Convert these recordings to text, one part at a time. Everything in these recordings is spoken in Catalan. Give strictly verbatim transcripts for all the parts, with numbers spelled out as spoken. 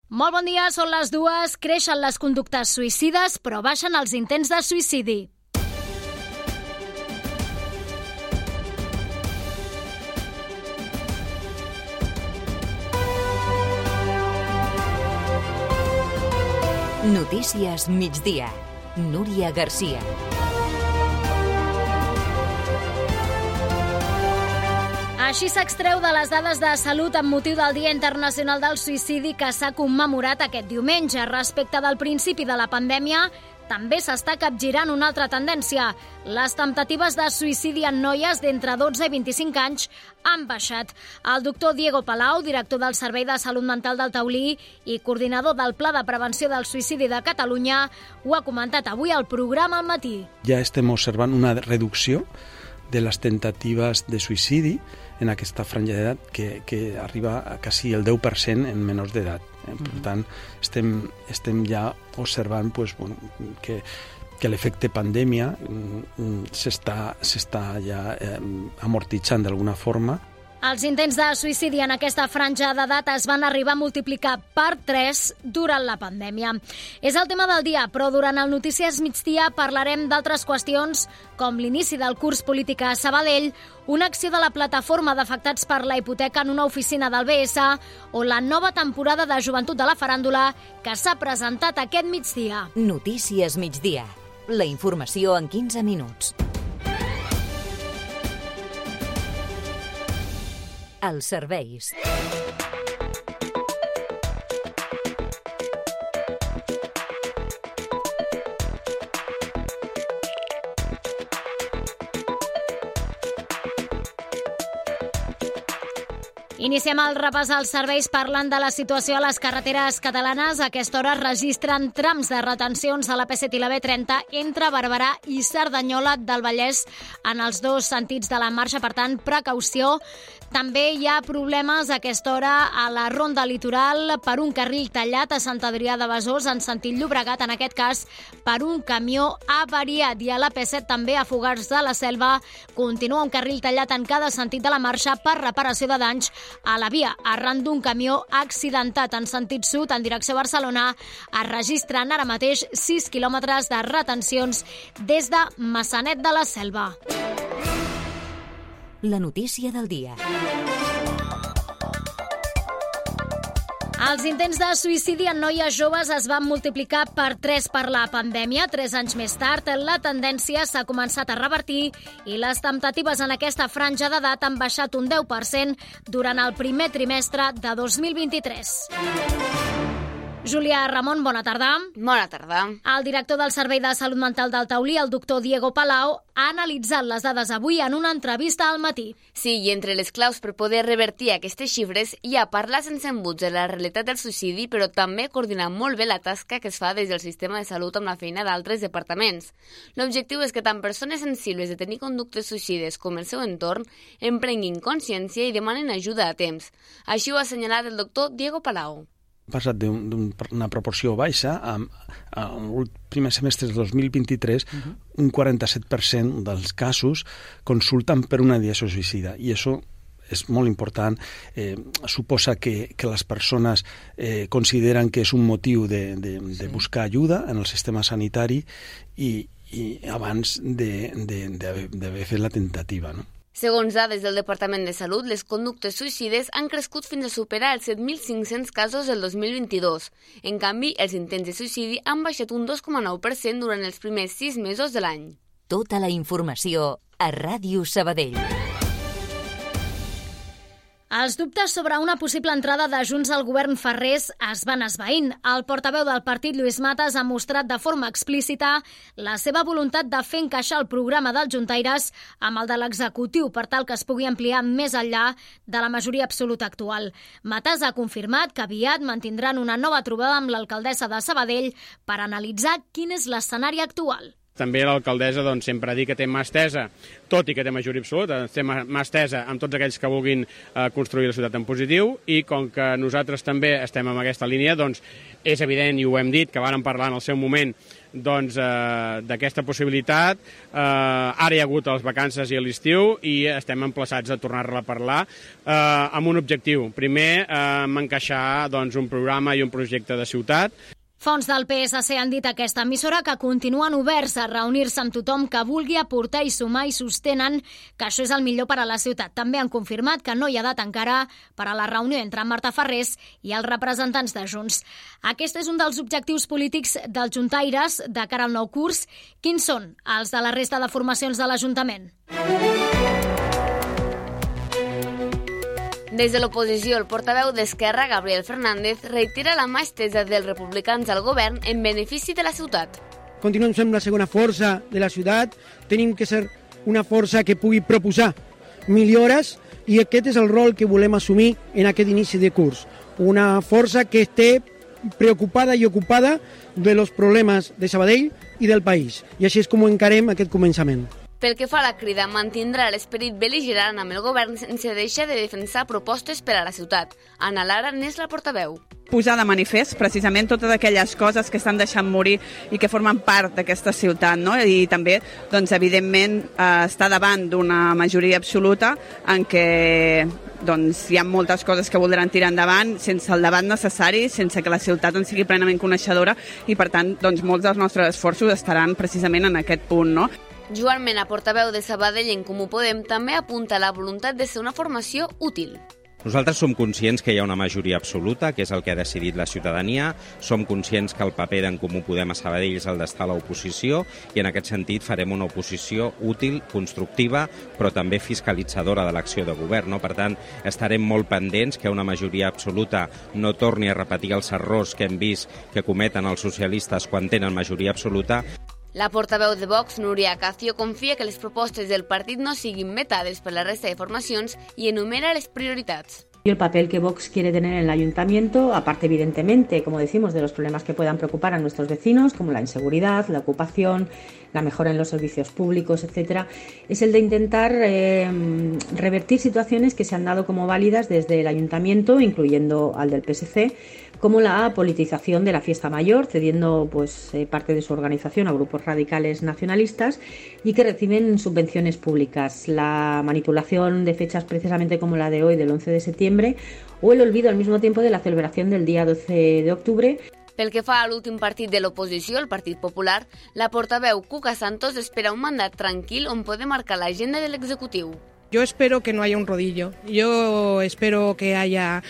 Molt bon dia, són les dues. Creixen les conductes suïcides, però baixen els intents de suïcidi. Notícies migdia. Núria Garcia. Així s'extreu de les dades de salut amb motiu del Dia Internacional del Suïcidi que s'ha commemorat aquest diumenge. Respecte del principi de la pandèmia, també s'està capgirant una altra tendència. Les temptatives de suïcidi en noies d'entre dotze i vint-i-cinc anys han baixat. El doctor Diego Palau, director del Servei de Salut Mental del Taulí i coordinador del Pla de Prevenció del Suïcidi de Catalunya, ho ha comentat avui al programa Al matí. Ja estem observant una reducció de les temptatives de suïcidi en aquesta franja d'edat que, que arriba a quasi el deu per cent en menors d'edat. Eh? Per tant, estem, estem ja observant pues, bueno, que, que l'efecte pandèmia s'està, s'està ja eh, amortitzant d'alguna forma. Els intents de suïcidi en aquesta franja d'edat es van arribar a multiplicar per tres durant la pandèmia. És el tema del dia, però durant el Notícies Migdia parlarem d'altres qüestions com l'inici del curs polític a Sabadell, una acció de la plataforma d'afectats per la hipoteca en una oficina del B S o la nova temporada de Joventut de la Faràndula que s'ha presentat aquest migdia. Notícies Migdia. La informació en quinze minuts. Els serveis. Iniciem el repàs als serveis parlant de la situació a les carreteres catalanes. A aquesta hora es registren trams de retencions a la P set i la B trenta entre Barberà i Cerdanyola del Vallès en els dos sentits de la marxa, per tant, precaució. També hi ha problemes a aquesta hora a la Ronda Litoral per un carril tallat a Sant Adrià de Besòs en sentit Llobregat, en aquest cas per un camió avariat. I a la P set també a Fogars de la Selva continua un carril tallat en cada sentit de la marxa per reparació de danys a la via. Arran d'un camió accidentat en sentit sud en direcció a Barcelona es registren ara mateix sis quilòmetres de retencions des de Massanet de la Selva. La notícia del dia. Els intents de suïcidi en noies joves es van multiplicar per tres per la pandèmia. Tres anys més tard, la tendència s'ha començat a revertir i les temptatives en aquesta franja d'edat han baixat un deu per cent durant el primer trimestre de dos mil vint-i-tres. Júlia Ramon, bona tarda. Bona tarda. El director del Servei de Salut Mental del Taulí, el doctor Diego Palau, ha analitzat les dades avui en una entrevista al matí. Sí, i entre les claus per poder revertir aquestes xifres hi ha parlar sense embuts de la realitat del suïcidi, però també coordinar molt bé la tasca que es fa des del sistema de salut amb la feina d'altres departaments. L'objectiu és que tant persones sensibles de tenir conductes suïcides com el seu entorn en prenguin consciència i demanen ajuda a temps. Així ho ha assenyalat el doctor Diego Palau. Ha passat d'una proporció baixa a, a el primer semestre del dos mil vint-i-tres, uh-huh. un quaranta-set per cent dels casos consulten per una ideació suïcida, i això és molt important. Eh, suposa que, que les persones eh, consideren que és un motiu de, de, de buscar ajuda en el sistema sanitari i, i abans d'haver fet la temptativa, no? Segons dades del Departament de Salut, les conductes suïcides han crescut fins a superar els set mil cinc-cents casos el dos mil vint-i-dos. En canvi, els intents de suïcidi han baixat un dos coma nou per cent durant els primers sis mesos de l'any. Tota la informació a Ràdio Sabadell. Els dubtes sobre una possible entrada de Junts al govern Farrés es van esvaint. El portaveu del partit, Lluís Matas, ha mostrat de forma explícita la seva voluntat de fer encaixar el programa dels juntaires amb el de l'executiu per tal que es pugui ampliar més enllà de la majoria absoluta actual. Matas ha confirmat que aviat mantindran una nova trobada amb l'alcaldessa de Sabadell per analitzar quin és l'escenari actual. també l'alcaldessa doncs, sempre ha dit que té mà estesa, tot i que té majoria absoluta, té mà estesa amb tots aquells que vulguin eh, construir la ciutat en positiu, i com que nosaltres també estem en aquesta línia, doncs és evident, i ho hem dit, que vàrem parlar en el seu moment doncs, eh, d'aquesta possibilitat. Eh, ara hi ha hagut les vacances i l'estiu i estem emplaçats a tornar-la a parlar eh, amb un objectiu. Primer, eh, encaixar doncs, un programa i un projecte de ciutat. Fonts del P S C han dit a aquesta emissora que continuen oberts a reunir-se amb tothom que vulgui aportar i sumar i sostenen que això és el millor per a la ciutat. També han confirmat que no hi ha data encara per a la reunió entre Marta Farrés i els representants de Junts. Aquest és un dels objectius polítics dels juntaires de cara al nou curs. Quins són els de la resta de formacions de l'Ajuntament? Des de l'oposició, el portaveu d'Esquerra, Gabriel Fernández, reitera la mà estesa dels republicans al govern en benefici de la ciutat. Continuem sent la segona força de la ciutat, tenim que ser una força que pugui proposar millores i aquest és el rol que volem assumir en aquest inici de curs. Una força que esté preocupada i ocupada de los problemes de Sabadell i del país. I així és com encarem aquest començament. Pel que fa a la crida, mantindrà l'esperit bel·ligerant amb el govern sense deixar de defensar propostes per a la ciutat. Ana Lara n'és la portaveu. Posar de manifest precisament totes aquelles coses que estan deixant morir i que formen part d'aquesta ciutat, no? I també, doncs, evidentment, eh, està davant d'una majoria absoluta en què doncs, hi ha moltes coses que voldran tirar endavant sense el debat necessari, sense que la ciutat en sigui plenament coneixedora i, per tant, doncs, molts dels nostres esforços estaran precisament en aquest punt, no? Joan Mena, portaveu de Sabadell en Comú Podem, també apunta la voluntat de ser una formació útil. Nosaltres som conscients que hi ha una majoria absoluta, que és el que ha decidit la ciutadania, som conscients que el paper d'en Comú Podem a Sabadell és el d'estar a l'oposició i en aquest sentit farem una oposició útil, constructiva, però també fiscalitzadora de l'acció de govern. No? Per tant, estarem molt pendents que una majoria absoluta no torni a repetir els errors que hem vist que cometen els socialistes quan tenen majoria absoluta. La portaveu de Vox, Núria Acacio, confia que les propostes del partit no siguin vetades per la resta de formacions y enumera les prioritats. El papel que Vox quiere tener en el ayuntamiento, aparte evidentemente, como decimos, de los problemas que puedan preocupar a nuestros vecinos, como la inseguridad, la ocupación, la mejora en los servicios públicos, etcétera, es el de intentar eh, revertir situaciones que se han dado como válidas desde el ayuntamiento, incluyendo al del P S C, como la politización de la fiesta mayor, cediendo pues eh, parte de su organización a grupos radicales nacionalistas y que reciben subvenciones públicas, la manipulación de fechas precisamente como la de hoy, del once de septiembre, o el olvido al mismo tiempo de la celebración del día doce de octubre. Pel que fa a l'últim partit de l'oposició, el Partit Popular, la portaveu Cuca Santos espera un mandat tranquil on poder marcar l'agenda de l'executiu. Yo espero que no haya un rodillo, yo espero que haya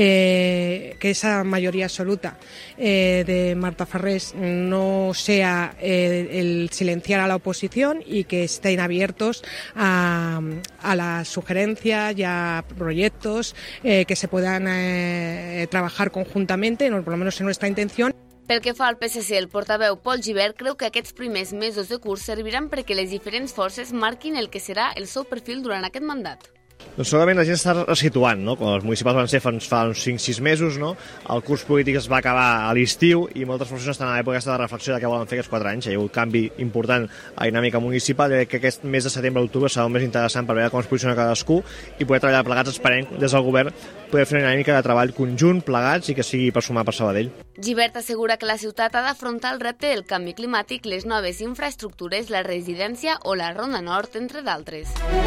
eh, que esa mayoría absoluta eh, de Marta Farrés no sea eh, el silenciar a la oposición y que estén abiertos a, a las sugerencias y a proyectos eh, que se puedan eh, trabajar conjuntamente, no, por lo menos en nuestra intención. Pel que fa al P S C, el portaveu Pol Gibert creu que aquests primers mesos de curs serviran perquè les diferents forces marquin el que serà el seu perfil durant aquest mandat. Doncs segurament la gent està situant, no? Quan els municipals van ser fa uns, fa uns cinc sis mesos, no? El curs polític es va acabar a l'estiu i moltes forces estan a l'època de reflexió de què volen fer aquests quatre anys. Hi ha hagut canvi important a la dinàmica municipal i crec que aquest mes de setembre-octubre serà un mes interessant per veure com es posiciona cadascú i poder treballar plegats, esperem des del govern poder fer una dinàmica de treball conjunt, plegats i que sigui per sumar per Sabadell. Gibert assegura que la ciutat ha d'afrontar el repte del canvi climàtic, les noves infraestructures, la residència o la Ronda Nord, entre d'altres.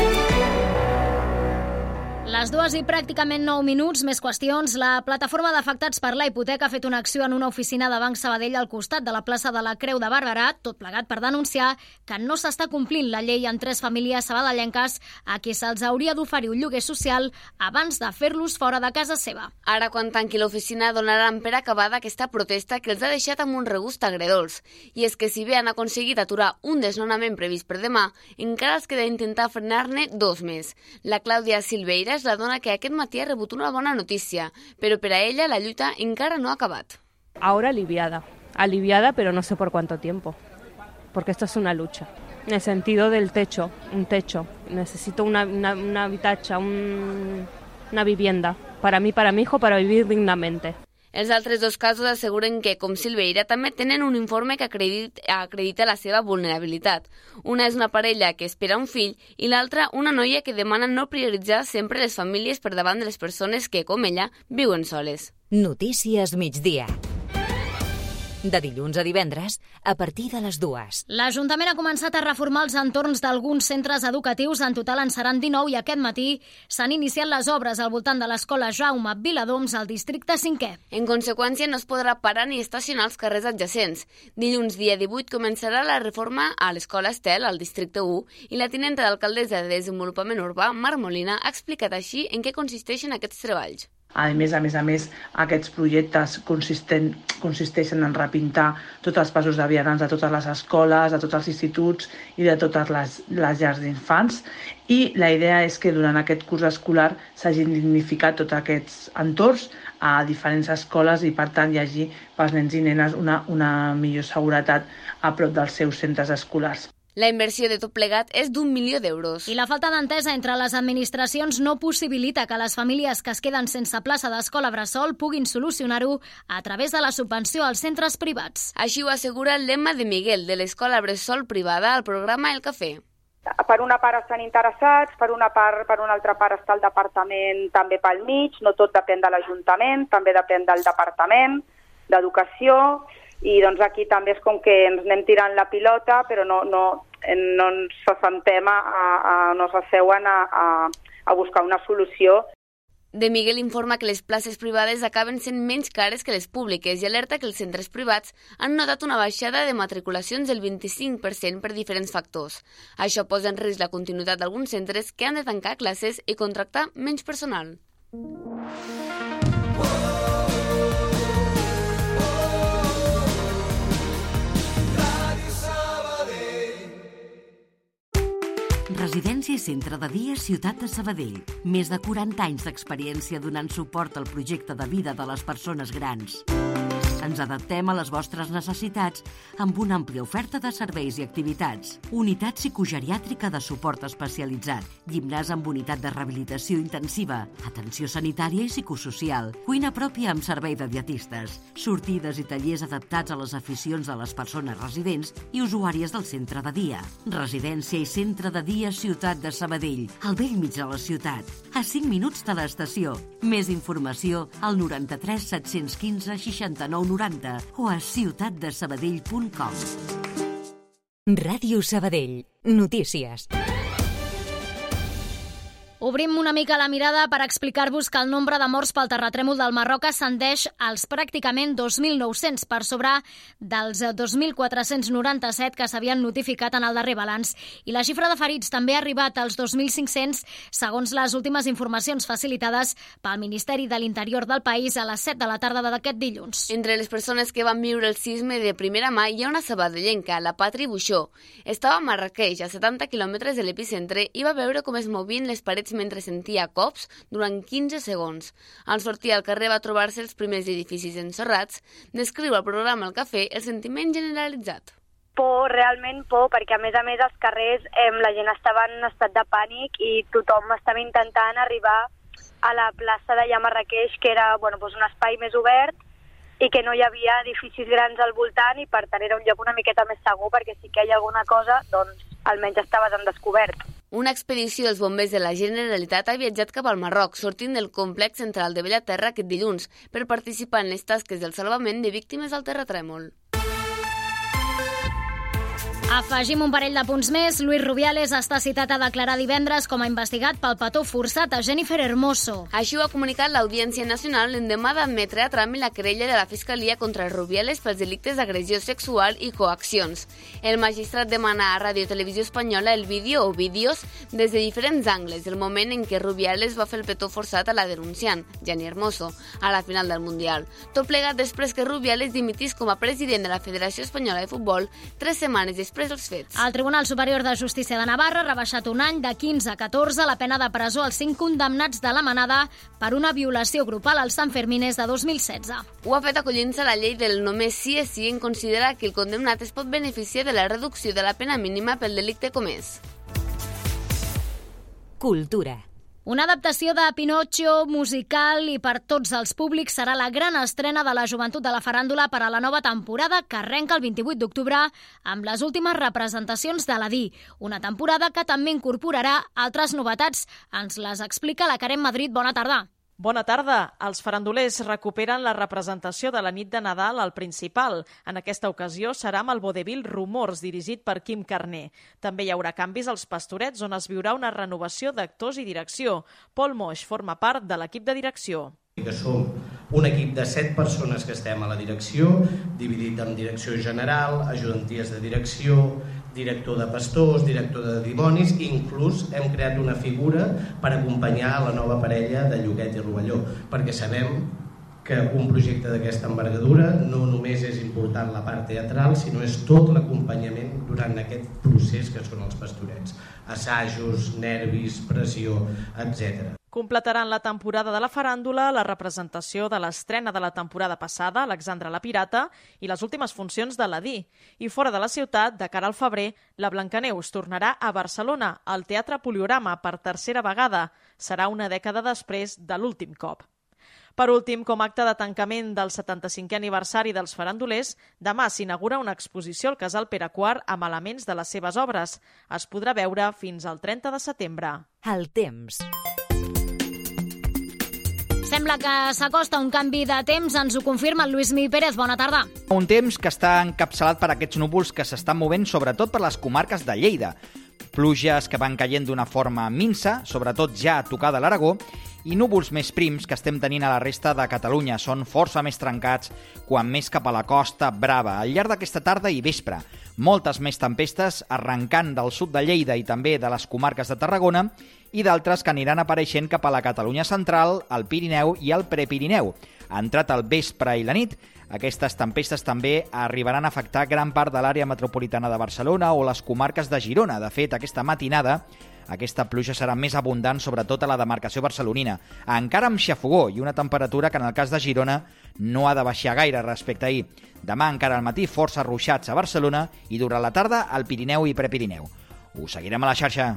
Les dues i pràcticament nou minuts, més qüestions. La plataforma d'afectats per la hipoteca ha fet una acció en una oficina de Banc Sabadell al costat de la plaça de la Creu de Barberà, tot plegat per denunciar que no s'està complint la llei en tres famílies sabadellenques a qui se'ls hauria d'oferir un lloguer social abans de fer-los fora de casa seva. Ara, quan tanqui l'oficina, donaran per acabada aquesta protesta que els ha deixat amb un regust agredolç. I és que si bé han aconseguit aturar un desnonament previst per demà, encara els queda intentar frenar-ne dos més. La Clàudia Silveira és la dona que aquest matí ha rebut una bona notícia, però per a ella la lluita encara no ha acabat. Ahora aliviada, aliviada pero no sé por cuánto tiempo, porque esto es una lucha. En el sentido del techo, un techo, necesito una, una, una habitatge, un, una vivienda, para mí, para mi hijo, para vivir dignamente. Els altres dos casos asseguren que, com Silveira, també tenen un informe que acredita, acredita la seva vulnerabilitat. Una és una parella que espera un fill i l'altra una noia que demana no prioritzar sempre les famílies per davant de les persones que, com ella, viuen soles. Notícies migdia. De dilluns a divendres, a partir de les dues. L'Ajuntament ha començat a reformar els entorns d'alguns centres educatius. En total en seran dinou i aquest matí s'han iniciat les obres al voltant de l'escola Jaume Viladoms al districte cinquè. En conseqüència, no es podrà parar ni estacionar als carrers adjacents. Dilluns, dia divuit, començarà la reforma a l'escola Estel, al districte u, i la tinenta d'alcaldessa de Desenvolupament Urbà, Mar Molina, ha explicat així en què consisteixen aquests treballs. A més, a més a més, aquests projectes consisten, consisteixen en repintar tots els passos de vianants de totes les escoles, de tots els instituts i de totes les, les llars d'infants. I la idea és que durant aquest curs escolar s'hagin dignificat tots aquests entorns a diferents escoles i, per tant, hi hagi pels nens i nenes una, una millor seguretat a prop dels seus centres escolars. La inversió de tot plegat és d'un milió d'euros. I la falta d'entesa entre les administracions no possibilita que les famílies que es queden sense plaça d'escola bressol puguin solucionar-ho a través de la subvenció als centres privats. Així ho assegura l'Emma de Miguel, de l'escola bressol privada al programa El Cafè. Per una part estan interessats, per una part, per una altra part està el departament també pel mig, no tot depèn de l'Ajuntament, també depèn del departament d'Educació, i doncs aquí també és com que ens anem tirant la pilota, però no, no, no ens assentem, a, a, no s'asseuen a, a, a buscar una solució. De Miguel informa que les places privades acaben sent menys cares que les públiques i alerta que els centres privats han notat una baixada de matriculacions del vint-i-cinc per cent per diferents factors. Això posa en risc la continuïtat d'alguns centres que han de tancar classes i contractar menys personal. Residència i centre de dia Ciutat de Sabadell. Més de quaranta anys d'experiència donant suport al projecte de vida de les persones grans. Ens adaptem a les vostres necessitats amb una àmplia oferta de serveis i activitats. Unitat psicogeriàtrica de suport especialitzat, gimnàs amb unitat de rehabilitació intensiva, atenció sanitària i psicosocial, cuina pròpia amb servei de dietistes, sortides i tallers adaptats a les aficions de les persones residents i usuàries del centre de dia. Residència i centre de dia Ciutat de Sabadell, al bell mig de la ciutat, a cinc minuts de l'estació. Més informació al noranta-tres set-cents quinze seixanta-nou noranta o a ciutat de sabadell punt com. Ràdio Sabadell. Notícies. Obrim una mica la mirada per explicar-vos que el nombre de morts pel terratrèmol del Marroc ascendeix als pràcticament dos mil nou-cents, per sobre dels dos mil quatre-cents noranta-set que s'havien notificat en el darrer balanç. I la xifra de ferits també ha arribat als dos mil cinc-cents, segons les últimes informacions facilitades pel Ministeri de l'Interior del país a les set de la tarda d'aquest dilluns. Entre les persones que van viure el sisme de primera mà hi ha una sabadellenca, la Patri Buixó. Estava a Marrakeix, a setanta quilòmetres de l'epicentre, i va veure com es movien les parets mentre sentia cops durant quinze segons. Al sortir al carrer va trobar-se els primers edificis ensorrats. Descriu al programa El Cafè el sentiment generalitzat. Por, realment por, perquè a més a més als carrers eh, la gent estava en estat de pànic i tothom estava intentant arribar a la plaça d'allà a Marrakeix, que era bueno, doncs un espai més obert i que no hi havia edificis grans al voltant i per tant era un lloc una miqueta més segur perquè si que hi ha alguna cosa, doncs almenys estaves en descobert. Una expedició dels bombers de la Generalitat ha viatjat cap al Marroc, sortint del complex central de Bellaterra aquest dilluns, per participar en les tasques del salvament de víctimes del terratrèmol. Afegim un parell de punts més. Luis Rubiales està citat a declarar divendres com a investigat pel petó forçat a Jennifer Hermoso. Així ho ha comunicat l'Audiència Nacional l'endemà d'admetre a tràmit la querella de la Fiscalia contra Rubiales pels delictes d'agressió sexual i coaccions. El magistrat demana a Ràdio Televisió Espanyola el vídeo o vídeos des de diferents angles del moment en què Rubiales va fer el petó forçat a la denunciant, Jenny Hermoso, a la final del Mundial. Tot plegat després que Rubiales dimitís com a president de la Federació Espanyola de Futbol tres setmanes després dels fets. El Tribunal Superior de Justícia de Navarra ha rebaixat un any de quinze a catorze la pena de presó als cinc condemnats de la Manada per una violació grupal als Sanfermines de dos mil setze. Ho ha fet acollint-se a la llei del només sí és sí en considerar que el condemnat es pot beneficiar de la reducció de la pena mínima pel delicte comès. Cultura. Una adaptació de Pinocchio musical i per tots els públics serà la gran estrena de la joventut de la faràndula per a la nova temporada que arrenca el vint-i-vuit d'octubre amb les últimes representacions d'Aladí. Una temporada que també incorporarà altres novetats. Ens les explica la Karen Madrid. Bona tarda. Bona tarda. Els farandulers recuperen la representació de la nit de Nadal al Principal. En aquesta ocasió serà amb el vodevil Rumors, dirigit per Quim Carner. També hi haurà canvis als Pastorets, on es viurà una renovació d'actors i direcció. Pol Moix forma part de l'equip de direcció. Que som un equip de set persones que estem a la direcció, dividit en direcció general, ajudanties de direcció, director de pastors, director de dimonis, i inclús hem creat una figura per acompanyar la nova parella de Lloguet i Rovelló, perquè sabem que un projecte d'aquesta envergadura no només és important la part teatral, sinó és tot l'acompanyament durant aquest procés que són els pastorets. Assajos, nervis, pressió, etcètera. Completaran la temporada de la faràndula la representació de l'estrena de la temporada passada, Alexandra la Pirata, i les últimes funcions d'Aladí. I fora de la ciutat, de cara al febrer, la Blancaneus tornarà a Barcelona, al Teatre Poliorama, per tercera vegada. Serà una dècada després de l'últim cop. Per últim, com a acte de tancament del setanta-cinquè aniversari dels farandulers, demà s'inaugura una exposició al Casal Pere quart amb elements de les seves obres. Es podrà veure fins al trenta de setembre. El temps. Sembla que s'acosta un canvi de temps, ens ho confirma el Lluís Mi Pérez. Bona tarda. Un temps que està encapçalat per aquests núvols que s'estan movent sobretot per les comarques de Lleida. Pluges que van caient d'una forma minsa, sobretot ja a tocar de l'Aragó, i núvols més prims que estem tenint a la resta de Catalunya. Són força més trencats quan més cap a la Costa Brava. Al llarg d'aquesta tarda i vespre, moltes més tempestes arrencant del sud de Lleida i també de les comarques de Tarragona i d'altres que aniran apareixent cap a la Catalunya central, el Pirineu i el Prepirineu. Entrat el vespre i la nit, aquestes tempestes també arribaran a afectar gran part de l'àrea metropolitana de Barcelona o les comarques de Girona. De fet, aquesta matinada, aquesta pluja serà més abundant, sobretot a la demarcació barcelonina, encara amb xafogó i una temperatura que en el cas de Girona no ha de baixar gaire respecte a ahir. Demà encara al matí força ruixats a Barcelona i durant la tarda al Pirineu i Prepirineu. Us seguirem a la xarxa.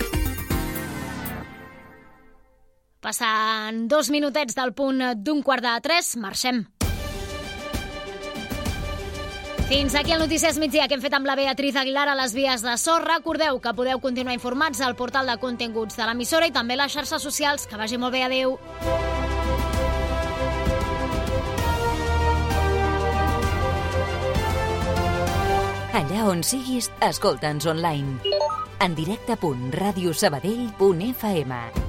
Passant dos minutets del punt d'un quart de tres, marxem. Fins aquí el Notícies Migdia que hem fet amb la Beatriz Aguilar a les vies de so. Recordeu que podeu continuar informats al portal de continguts de l'emissora i també a les xarxes socials. Que vagi molt bé, adeu. Allà on siguis, escolta'ns online. En directe punt radiosabadell punt f m.